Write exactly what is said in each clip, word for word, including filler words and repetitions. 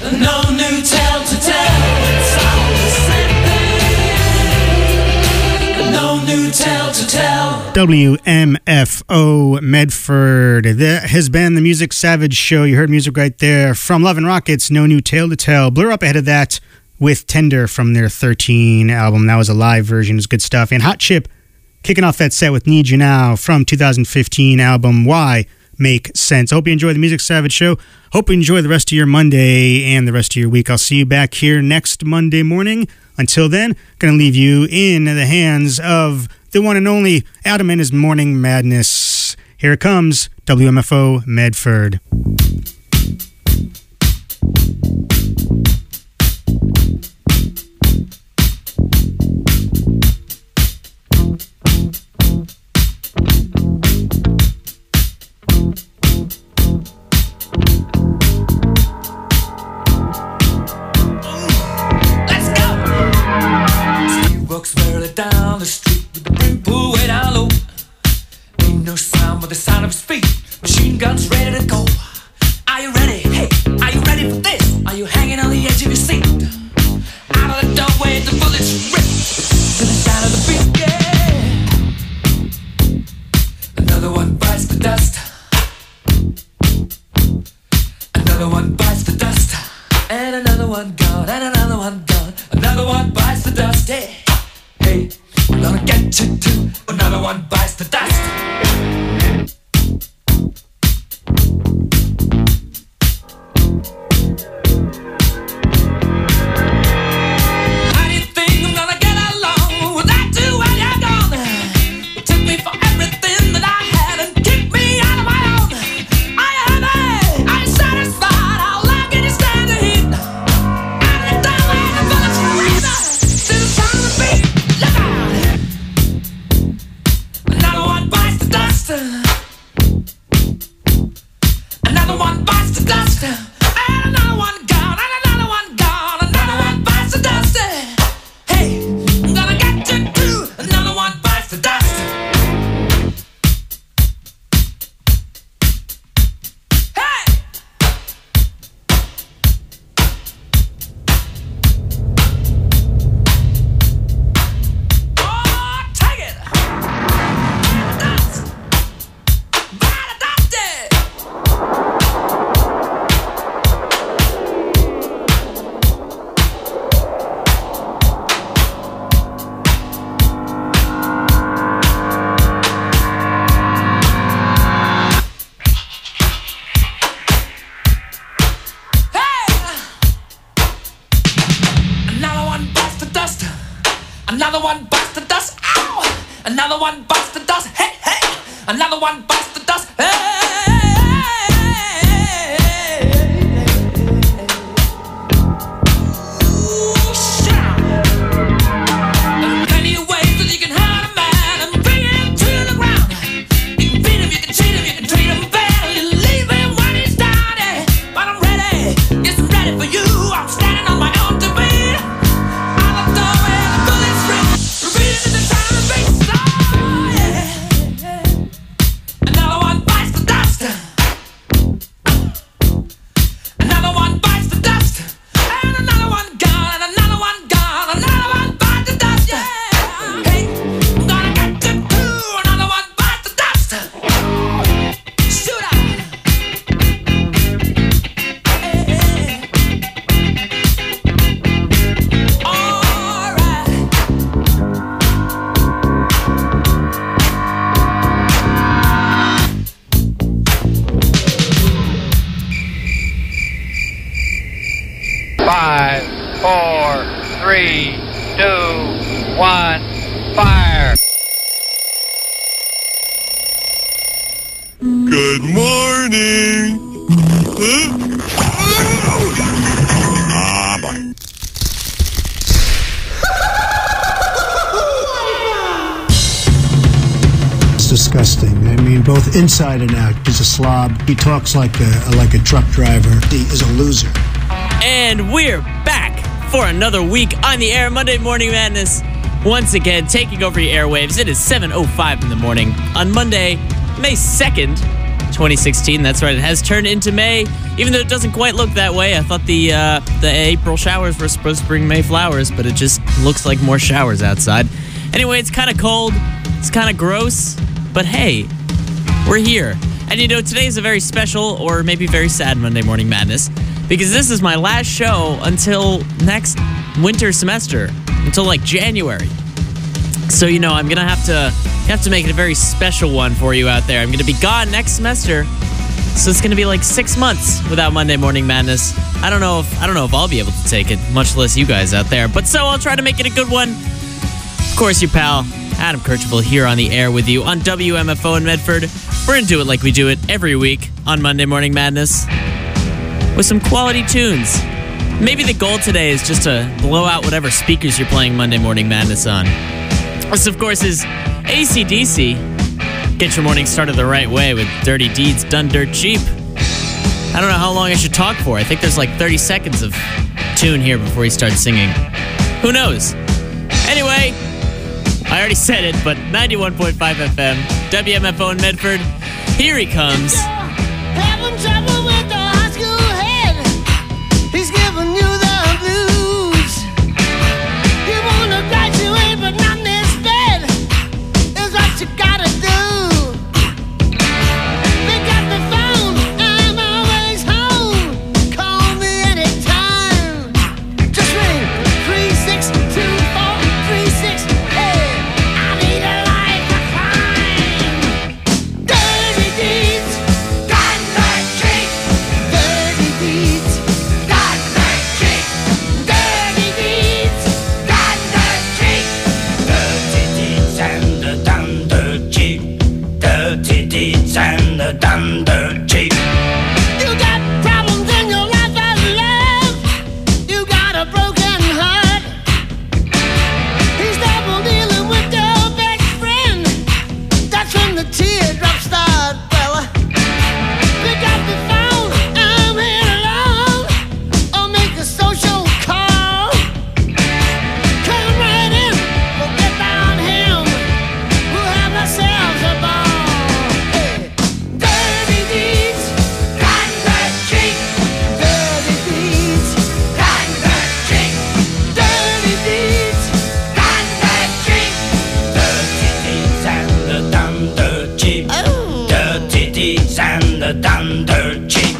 No new tale to tell. It's all the same thing. No new tale to tell. W M F O Medford. That has been the Music Savage Show. You heard music right there from Love and Rockets, No New Tale to Tell. Blur up ahead of that with Tender from their thirteen album. That was a live version. It's good stuff. And Hot Chip kicking off that set with Need You Now from two thousand fifteen album Why Make Sense. I hope you enjoy the Music Savage Show. Hope you enjoy the rest of your Monday and the rest of your week. I'll see you back here next Monday morning. Until then, going to leave you in the hands of the one and only Adam and his Morning Madness. Here it comes, W M F O Medford. Down the street with the brim pulled way down low. Ain't no sound but the sound of his feet. Machine guns ready to go. Are you ready? Hey, are you ready for this? Are you hanging on the edge of your seat? Out of the doorway, the bullets rip to the sound of the beat. Yeah. Another one bites the dust. Another one bites the dust. And another one gone. And another one gone. Another one bites the dust. Yeah. Hey, we're gonna get you too. Another one bites the dust. How do you think I'm gonna get along without you when you're gone? You took me for everything that I had and kicked me out of my own. Are you happy? Are you satisfied? How long can you stand the heat? Out of the doorway, the bullets rip to the sound of the beat. Another one bites the dust. Another one bites the dust. And another one gone. And another one gone. Another one bites the dust. Hey, I'm gonna get you too. Another one bites the dust. Hey! Oh, take it! Another one bites the dust. Another one bites the dust. Ow! Another one bites the dust. Hey, hey! Another one bites the dust. Hey! Ooh, shout! There are plenty of ways that you can hurt a man and bring him to the ground. You can beat him, you can cheat him, you can treat him bad, or you leave him when he's down. Yeah. But I'm ready, yes, I'm ready for you. I'm standing on my own two feet. Out of the doorway, the bullets rip, repeating to the sound of the beat. Oh, yeah, yeah. Another one bites the dust. Another one bites the dust. And another one gone. And another one gone. Another one bites the dust. Yeah. Hey, I'm gonna get you too. Another one bites the dust. Shoot out. Hey, hey. All right. Five, four, three, two, one, fire! Good morning. Ah, boy. It's disgusting. I mean, both inside and out. He's a slob. He talks like a like a truck driver. He is a loser. And we're back for another week on the air, Monday Morning Madness. Once again, taking over your airwaves. It is seven oh five in the morning on Monday, May second, twenty sixteen. That's right, it has turned into May, even though it doesn't quite look that way. I thought the uh, the April showers were supposed to bring May flowers, but it just looks like more showers outside. Anyway, it's kind of cold, it's kind of gross, but hey, we're here. And you know, today is a very special, or maybe very sad Monday Morning Madness, because this is my last show until next winter semester, until like January. So, you know, I'm going to have to have to make it a very special one for you out there. I'm going to be gone next semester, so it's going to be like six months without Monday Morning Madness. I don't know if I don't know if I'll be able to take it, much less you guys out there. But so I'll try to make it a good one. Of course, your pal, Adam Kirchhoff, here on the air with you on W M F O in Medford. We're going to do it like we do it every week on Monday Morning Madness with some quality tunes. Maybe the goal today is just to blow out whatever speakers you're playing Monday Morning Madness on. This, of course, is A C D C. Get your morning started the right way with Dirty Deeds Done Dirt Cheap. I don't know how long I should talk for. I think there's like thirty seconds of tune here before he starts singing. Who knows? Anyway, I already said it, but ninety-one point five F M, W M F O in Medford. Here he comes. Having trouble with the high school head. He's giving you the blues. You wanna graduate, but not this bed. Is what you gotta do. Pick up the phone, I'm always home. Call me anytime. Just ring three six two four three six. Hey, I need a life of crime. Dirty deeds, done dirt cheap. Dirty deeds, done dirt cheap. Dirty deeds, done dirt cheap. Dirty deeds and the done dirt cheap. Dirty deeds and the done dirt cheap. You got problems in your life of love. You got a broken heart. He's double dealing with your best friend. That's when the teardrops start, fella. Pick up the phone, I'm here alone. Or make a social call. Come right in, forget about him. We'll have ourselves a ball. Hey, dirty deeds, done dirt cheap. Dirty deeds, done dirt cheap. Dirty deeds, done dirt cheap. Dirty deeds and the done dirt cheap. Oh. Dirty deeds and the done dirt cheap.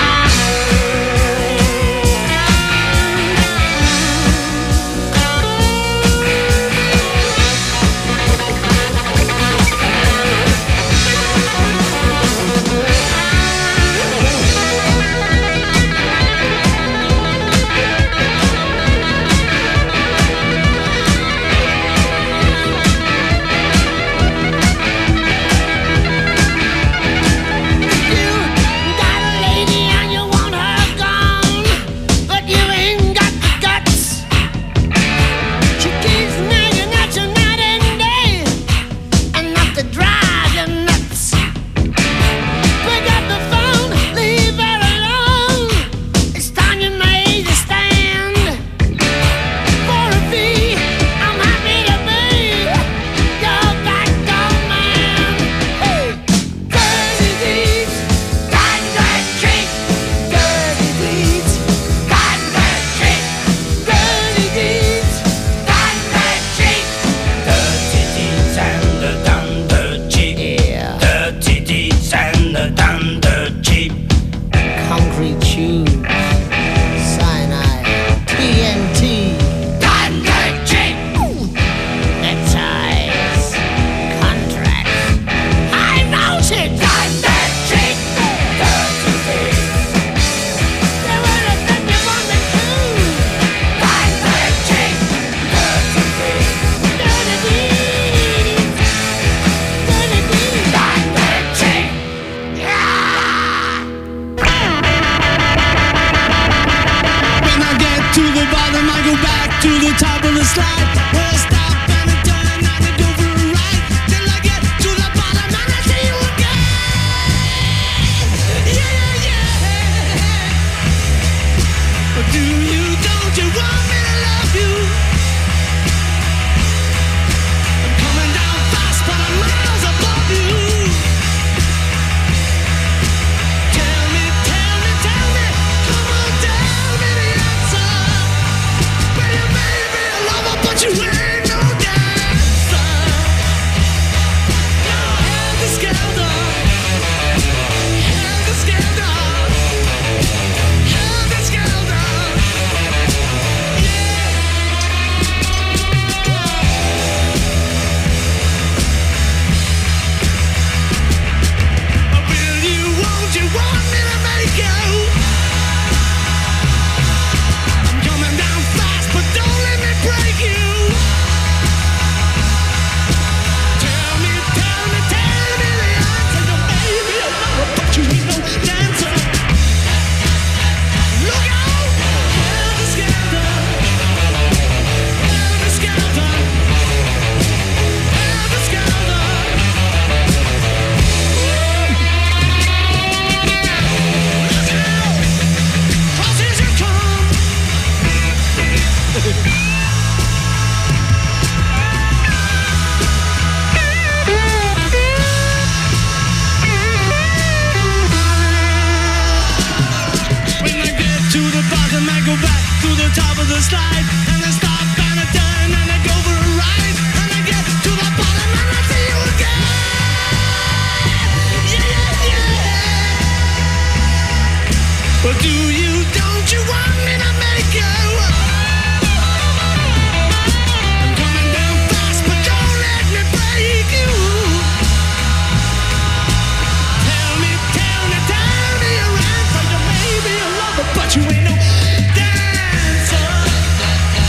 You got a lady and you want her gone, but you ain't got the guts. She keeps nagging at you night and day, enough to drive you nuts. Pick up the phone, leave her alone. It's time you made a stand. For a fee, I'm happy to be your backbone man. Hey, dirty deeds, done dirt cheap. Dirty deeds, done dirt cheap. Dirty deeds, done dirt cheap. Dirty deeds and the done dirt cheap. Yeah. Dirty deeds and the done dirt cheap. Concrete tubes, cyanide, T N T, done dirt cheap. Neckties, contracts, high voltage, done dirt cheap. Dirty deeds, They would have done you on the tube, done dirt cheap. dirty deeds, Dirty deeds, dirty deeds, done dirt cheap. Yeah. When I get to the bottom, I go back to the top of the slide. Where I stop and I turn and I go for a ride. Till I get to the bottom and I see you again. Yeah, yeah. But do you, don't you want me to love you? I'm coming down fast, but I'm miles above you. slide, and I stop and I turn and I go for a ride, and I get to the bottom and I see you again. Yeah, yeah, yeah. Well, do you, don't you want me to make you? I'm coming down fast, but don't let me break you. Tell me, tell me, tell me your answer. You may be a lover, but you ain't no dancer.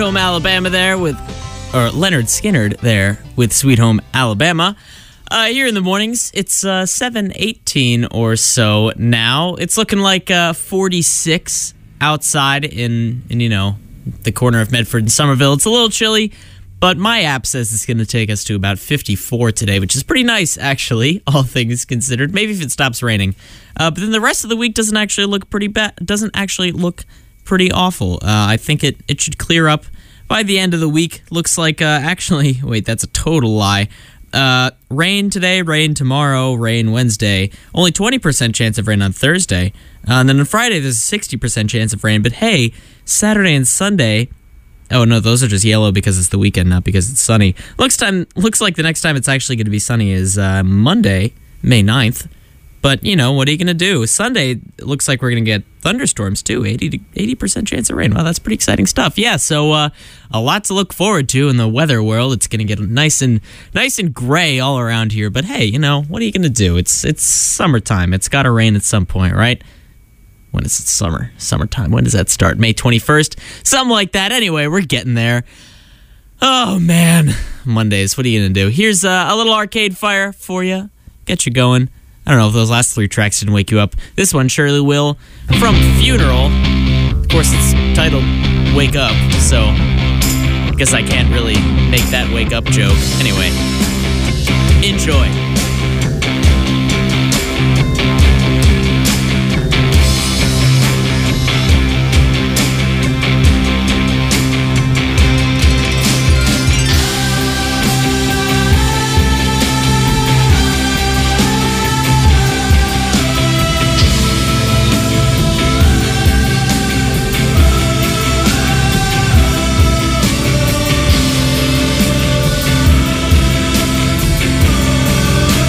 Home Alabama there with, or Leonard Skinner there with Sweet Home Alabama. Uh, here in the mornings, it's uh, seven eighteen or so now. It's looking like uh, forty-six outside in, in, you know, the corner of Medford and Somerville. It's a little chilly, but my app says it's going to take us to about fifty-four today, which is pretty nice, actually, all things considered. Maybe if it stops raining. Uh, but then the rest of the week doesn't actually look pretty bad. Doesn't actually look pretty awful. Uh, I think it, it should clear up by the end of the week. Looks like, uh, actually, wait, that's a total lie. Uh, rain today, rain tomorrow, rain Wednesday. Only twenty percent chance of rain on Thursday. Uh, and then on Friday, there's a sixty percent chance of rain. But hey, Saturday and Sunday... Oh, no, those are just yellow because it's the weekend, not because it's sunny. Looks time looks like the next time it's actually going to be sunny is uh, Monday, May ninth. But, you know, what are you going to do? Sunday, it looks like we're going to get thunderstorms, too. eighty percent chance of rain. Wow, that's pretty exciting stuff. Yeah, so uh, a lot to look forward to in the weather world. It's going to get nice and nice and gray all around here. But, hey, you know, what are you going to do? It's it's summertime. It's got to rain at some point, right? When is it summer? Summertime. When does that start? May twenty-first? Something like that. Anyway, we're getting there. Oh, man. Mondays, what are you going to do? Here's uh, a little Arcade Fire for you. Get you going. I don't know if those last three tracks didn't wake you up. This one surely will. From Funeral. Of course, it's titled Wake Up, so I guess I can't really make that wake up joke. Anyway, enjoy. Thank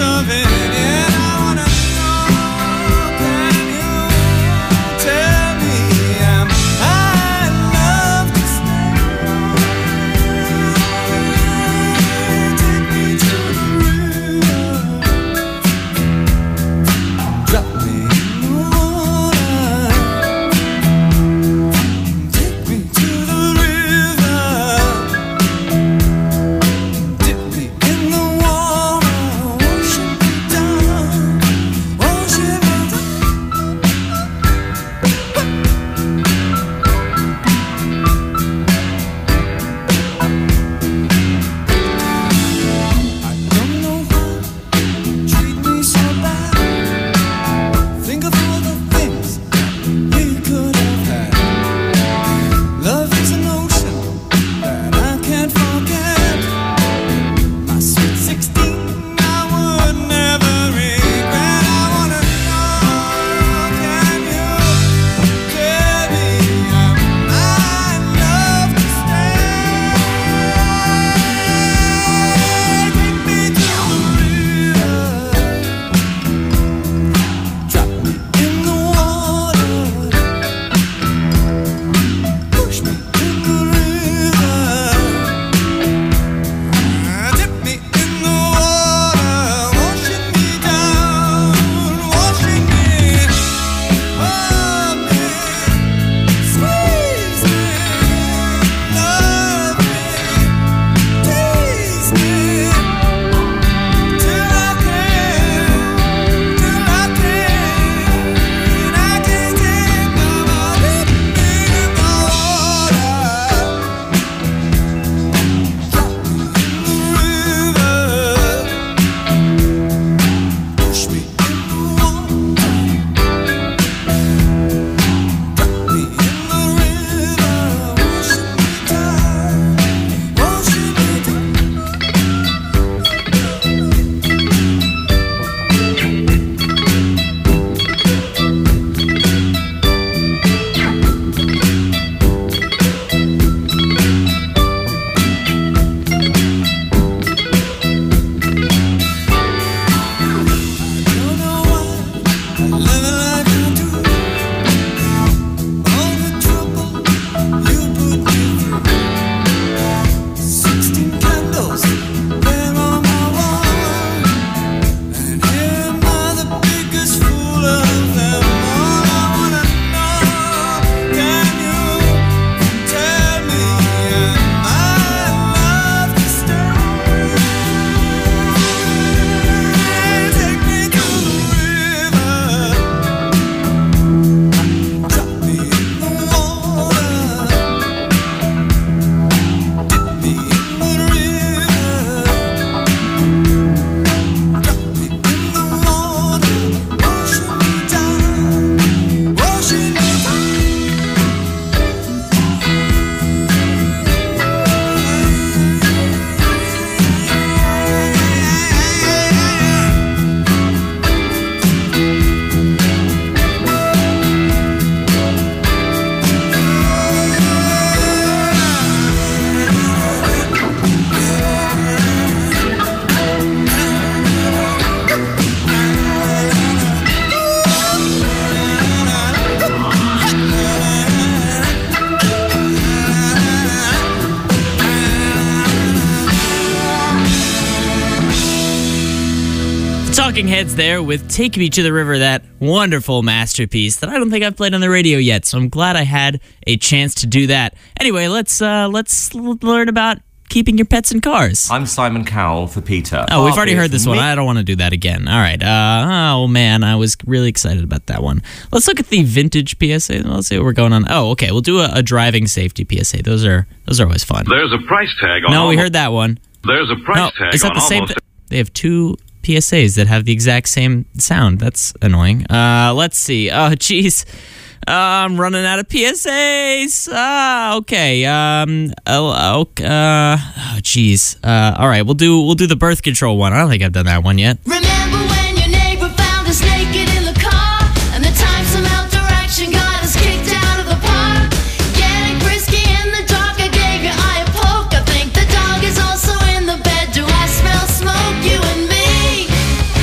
of it. And I wanna know, can you tell me am I in love to stay? Take me to the river, drop me in the water. Take me to the river, dip me in the water, wash me down, wash me I don't know why you treat me so bad. Think of all the things we could have had. Love is an ocean that I can't forget. My sweet sixteen, I would never regret. I wanna know, can you tell me am I in love to stay? Take me to the river, drop me in the water, push me in the river, dip me in the water, washing me down, washing me, hold me, squeeze me, love me, tease me, till I can, till I can, I can't take no more. Dip me in the water, drop me in the river, push me in the water, drop me in the river, washing me down, washing me down. Don't know why I live it like I do. All the trouble you put me through. Sixteen candles there on my wall, and here am I, the biggest fool of them all. I wanna know, can you tell me am I in love to stay? Take me to the river, drop me in the water, dip me in the river, drop me in the water, washing me down, washing me Talking Heads there with Take Me to the River, that wonderful masterpiece that I don't think I've played on the radio yet, so I'm glad I had a chance to do that. Anyway, let's uh, let's l- learn about keeping your pets in cars. I'm Simon Cowell for Peter. Oh, we've already heard this one. Me- I don't want to do that again. All right. Uh, oh, man. I was really excited about that one. Let's look at the vintage P S A. Let's see what we're going on. Oh, okay. We'll do a, a driving safety P S A. Those are those are always fun. There's a price tag on No, we almost- heard that one. There's a price No, tag is that on the same almost thing? They have two P S As that have the exact same sound. That's annoying. Uh, let's see. Oh, jeez. Uh, I'm running out of P S As. Ah, okay. Um, oh, okay. Uh, oh, jeez. Uh, all right. We'll do we'll do the birth control one. I don't think I've done that one yet. Remember when your neighbor found us naked in the car, and the time some outdoor action got us kicked out of the park? Getting frisky in the dark, I gave your eye a poke. I think the dog is also in the bed. Do I smell smoke? You and me.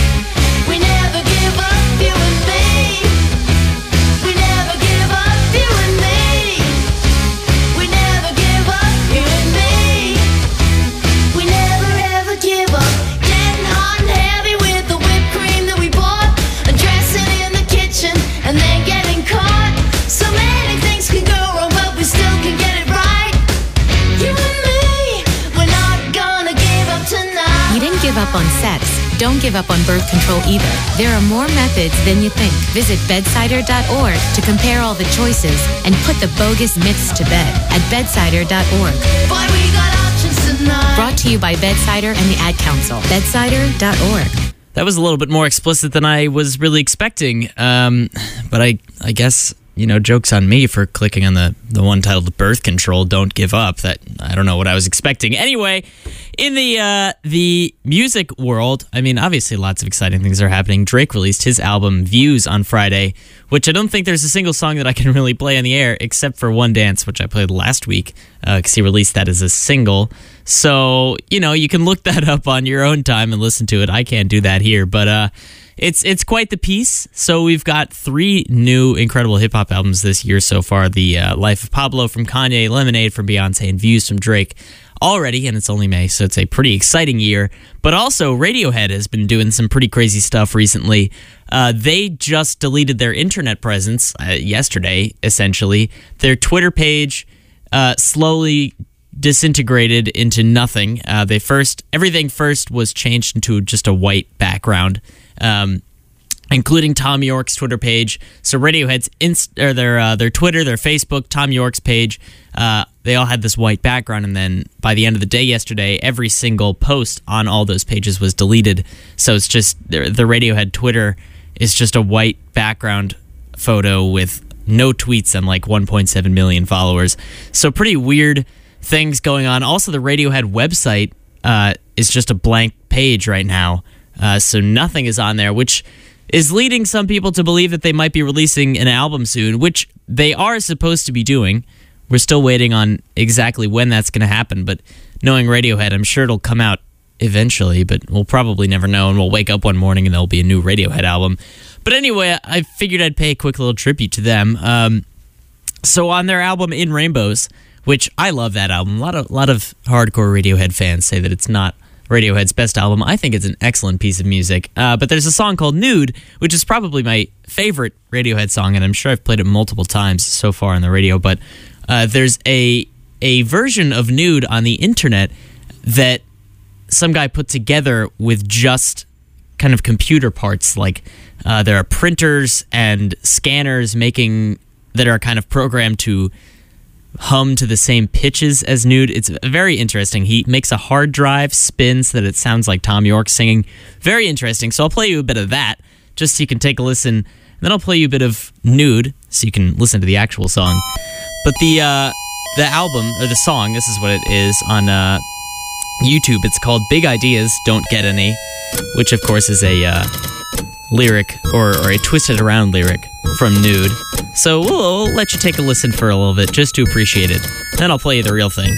up on sex, don't give up on birth control either. There are more methods than you think. Visit bedsider dot org to compare all the choices and put the bogus myths to bed at bedsider dot org. Boy, we got options tonight. Brought to you by Bedsider and the Ad Council. bedsider dot org. That was a little bit more explicit than I was really expecting. Um, but I, I guess, you know, joke's on me for clicking on the, the one titled Birth Control, Don't Give Up. That I don't know what I was expecting. Anyway, in the uh, the music world, I mean, obviously lots of exciting things are happening. Drake released his album Views on Friday, which I don't think there's a single song that I can really play on the air except for One Dance, which I played last week because uh, he released that as a single. So, you know, you can look that up on your own time and listen to it. I can't do that here, but uh, it's it's quite the piece. So we've got three new incredible hip-hop albums this year so far. The uh, Life of Pablo from Kanye, Lemonade from Beyonce, and Views from Drake already, and it's only May, so it's a pretty exciting year. But also, Radiohead has been doing some pretty crazy stuff recently. Uh, they just deleted their internet presence uh, yesterday, essentially. Their Twitter page uh, slowly disintegrated into nothing. Uh, they first, everything first was changed into just a white background, um, including Tom York's Twitter page. So Radiohead's inst- or their uh, their Twitter, their Facebook, Tom York's page, uh, they all had this white background. And then by the end of the day yesterday, every single post on all those pages was deleted. So it's just the, the Radiohead Twitter is just a white background photo with no tweets and like one point seven million followers. So pretty weird things going on. Also, the Radiohead website uh, is just a blank page right now. Uh, so nothing is on there, which is leading some people to believe that they might be releasing an album soon, which they are supposed to be doing. We're still waiting on exactly when that's going to happen, but knowing Radiohead, I'm sure it'll come out eventually, but we'll probably never know, and we'll wake up one morning and there'll be a new Radiohead album. But anyway, I figured I'd pay a quick little tribute to them. Um, so on their album In Rainbows, which I love that album. A lot of, lot of hardcore Radiohead fans say that it's not Radiohead's best album. I think it's an excellent piece of music. Uh, but there's a song called Nude, which is probably my favorite Radiohead song, and I'm sure I've played it multiple times so far on the radio. But uh, there's a a version of Nude on the internet that some guy put together with just kind of computer parts. Like uh, there are printers and scanners making that are kind of programmed to hum to the same pitches as Nude. It's very interesting. He makes a hard drive spin so that it sounds like Tom York singing. Very interesting. So I'll play you a bit of that just so you can take a listen. And then I'll play you a bit of Nude so you can listen to the actual song. But the uh, the album, or the song, this is what it is on uh, YouTube. It's called Big Ideas, Don't Get Any, which of course is a uh, lyric, or, or a twisted around lyric from Nude. So we'll, we'll let you take a listen for a little bit just to appreciate it. Then I'll play you the real thing.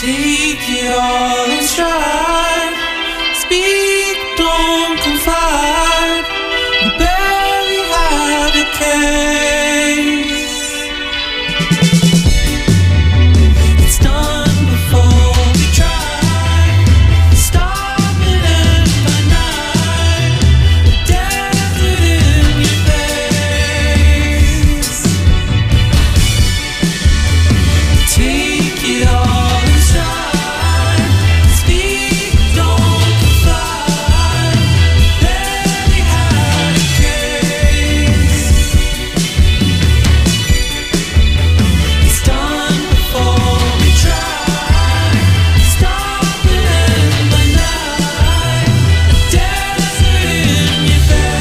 Take it all in stride. Speak, don't confide. You barely had a case. It's done before we try. Stop it end by night. Desert in your face. Take it all in stride. Speak, don't confide. Barely had a case. It's done before we try. Stop it end by night. Desert in your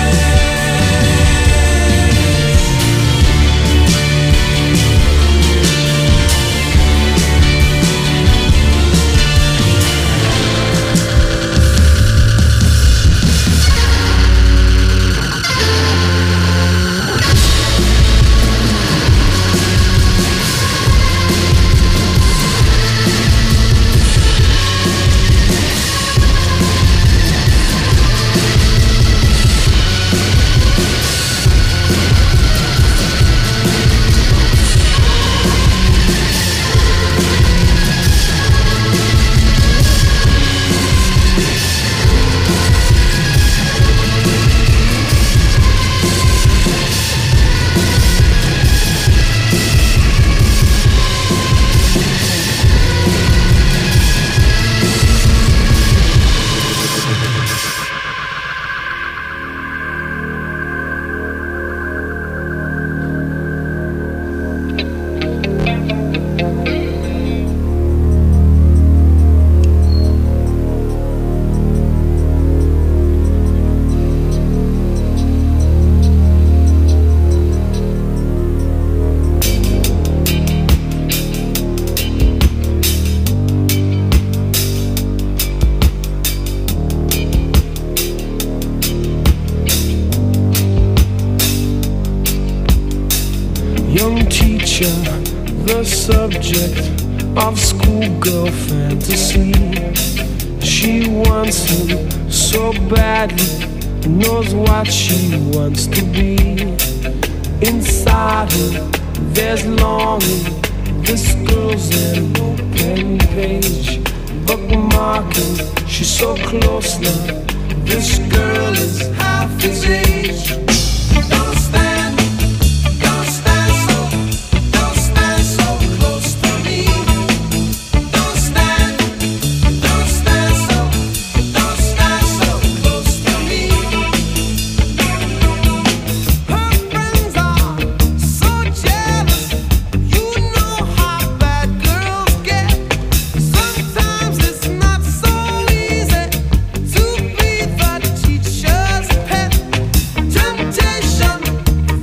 young teacher, the subject of schoolgirl fantasy. She wants him so badly, knows what she wants to be. Inside her, there's longing. This girl's an open page, bookmarking. She's so close now. This girl is half his age. Don't stand, don't stand so, don't stand so close to me. Don't stand, don't stand so, don't stand so close to me. Her friends are so jealous. You know how bad girls get. Sometimes it's not so easy to be the teacher's pet. Temptation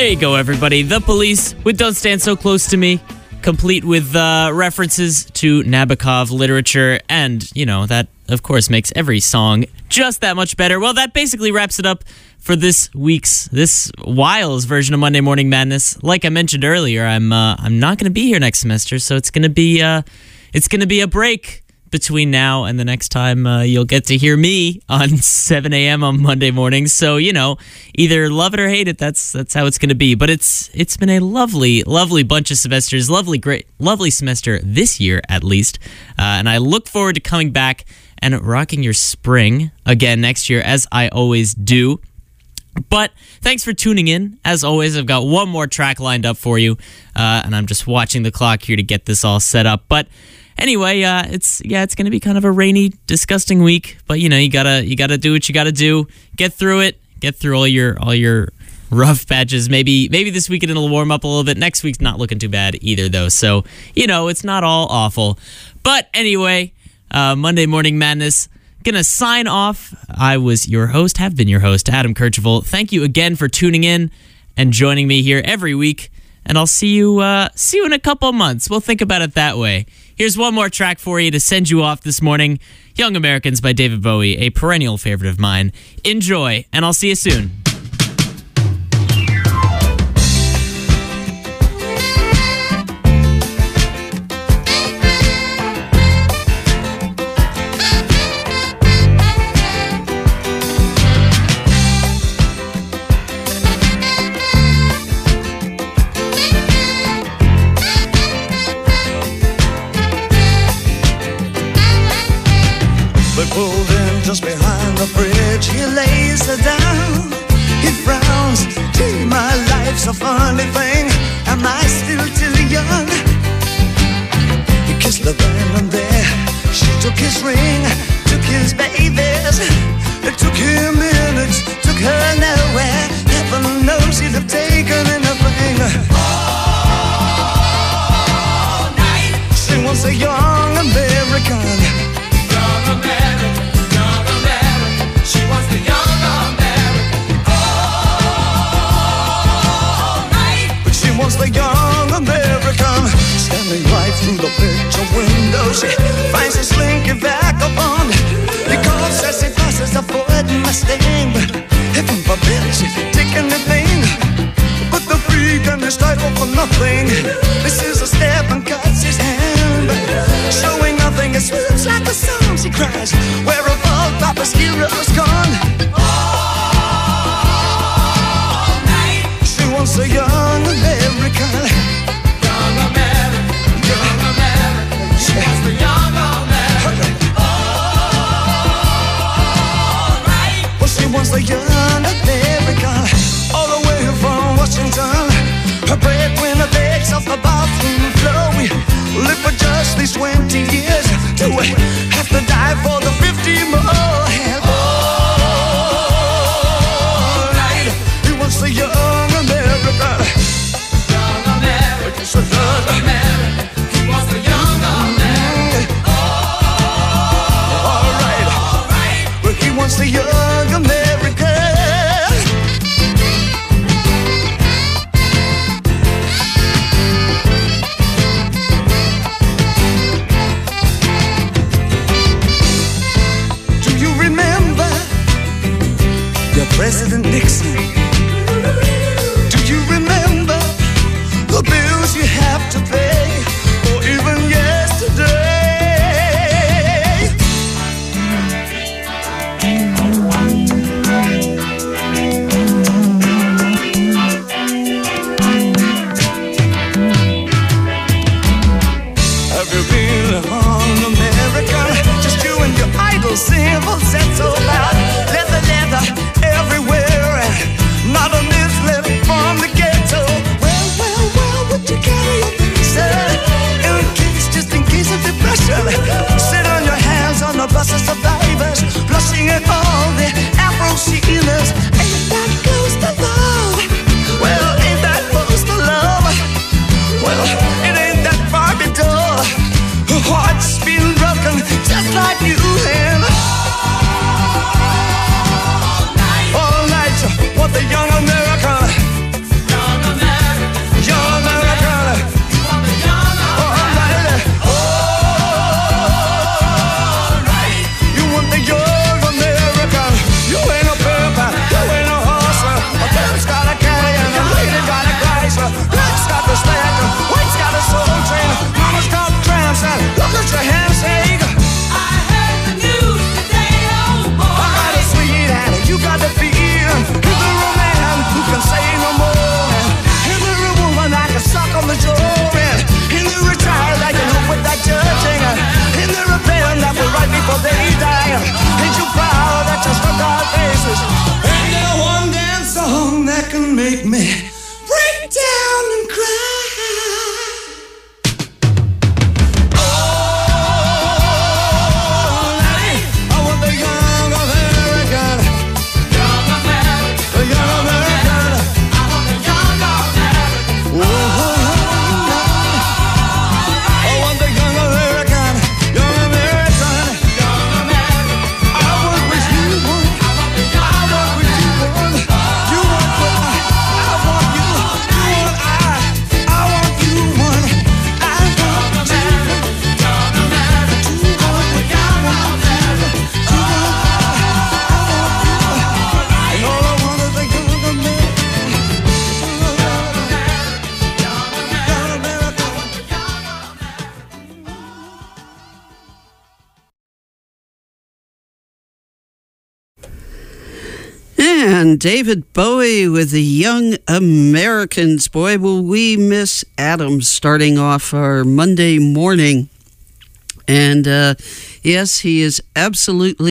There you go, everybody. The Police with Don't Stand So Close to Me, complete with uh, references to Nabokov literature, and, you know, that, of course, makes every song just that much better. Well, that basically wraps it up for this week's, this Wiles version of Monday Morning Madness. Like I mentioned earlier, I'm uh, I'm not going to be here next semester, so it's going to be uh, it's going to be a break between now and the next time uh, you'll get to hear me on seven a.m. on Monday mornings. So, you know, either love it or hate it. That's that's how it's going to be. But it's it's been a lovely, lovely bunch of semesters. Lovely, great, lovely semester this year, at least. Uh, and I look forward to coming back and rocking your spring again next year, as I always do. But thanks for tuning in. As always, I've got one more track lined up for you. Uh, and I'm just watching the clock here to get this all set up. But anyway, uh, it's yeah, it's gonna be kind of a rainy, disgusting week, but you know, you gotta you gotta do what you gotta do. Get through it. Get through all your all your rough patches. Maybe maybe this weekend it'll warm up a little bit. Next week's not looking too bad either, though. So you know, it's not all awful. But anyway, uh, Monday Morning Madness. Gonna sign off. I was your host, have been your host, Adam Kercheval. Thank you again for tuning in and joining me here every week. And I'll see you uh, see you in a couple of months. We'll think about it that way. Here's one more track for you to send you off this morning. Young Americans by David Bowie, a perennial favorite of mine. Enjoy, and I'll see you soon. Pulled in just behind the bridge, he lays her down. He frowns, gee, my life's a funny thing. Am I still too young? He kissed the man there. She took his ring, took his babies. It took him minutes, took her nowhere. Heaven knows he'd have taken anything. All night. She was a young American. Was the young American standing right through the picture window? She finds a slinky vagabond. He calls as he passes a Ford Mustang. Heaven forbid she take anything but the freak and his title for nothing. This is a step and cuts his hand, showing nothing. It swims like a song. She cries, where have all Papa's heroes gone? All night. She wants a young American. Young American, young American. She wants the young American. All right. Well, she wants the young American. All the way from Washington. Her breadwinner begs off the bathroom floor. We live for just these twenty years. Do we have to die for the fifty more? And all right. He wants the young American. Young American. So young American. He wants the young American. All right. All right. Well, he wants the young American. President Nixon, do you remember the bills you have to pay, or even yesterday? Have you been on America? Just you and your idle civil set so loud. Leather, leather everywhere, and not a miss left from the ghetto. Well, well, well, would you carry a visa in case, just in case of depression? Sit on your hands on the bus of survivors, blushing at all the Afro sealers. Ain't that close to love? Well, ain't that close to love? Well, it ain't that far to door. Hearts been broken just like you have. All night, what the young American, young man, David Bowie with the Young Americans. Boy, will we miss Adam starting off our Monday morning. And uh, yes, he is absolutely